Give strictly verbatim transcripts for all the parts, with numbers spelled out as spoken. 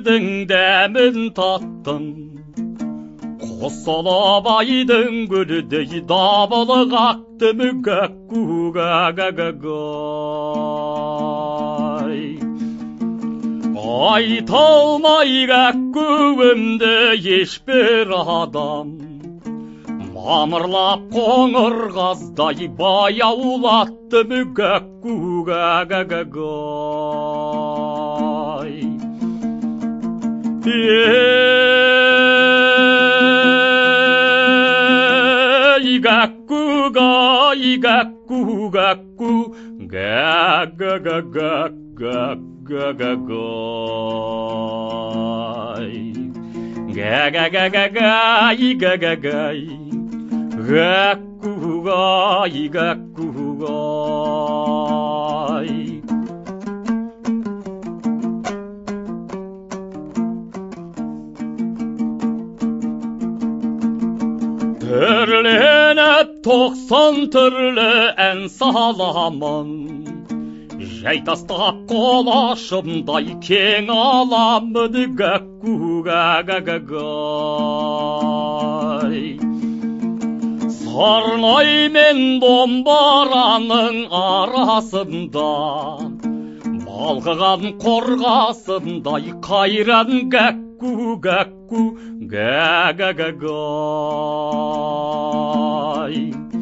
өмірдің дәмін таттым, қосылабайдың гүлдей дабылы қақтым, гәкку гәгәгәй. Айта алмай гәккуімді ешбір адам, мамырлап қоңыр қаздай баяулаттым, гәкку гәгәгәй. Ей гәкку-гай, гәкку-гәкку, гәгәгәгәгәгәгәй. Гәгәгәгәгәй, гәгәгәй, гәкку-гай, гәкку-гай. Түрленіп тоқсан түрлі ән саламын, жай тастап қолашымдай кең аламын, гәкку гәгәгәй. Сарнай мен домбараның арасында, балқыған қорғасындай қайран, гәкку гәкку гәгәгәй.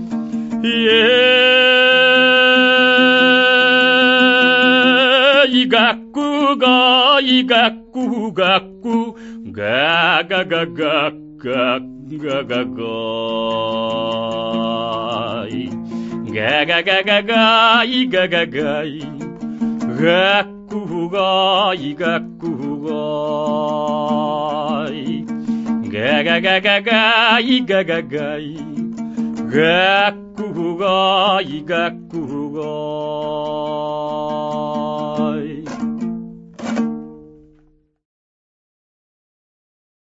Ей гәкку-гай, гәкку-гәкку, гәгәгәгәгәгәй. Гәгәгәгәгәй, гәгәгәй, гәкку-гай, гәкку-гай. Гәгәгәгәгәй, гәгәгәй, гәкку-гай, гәкку-гай.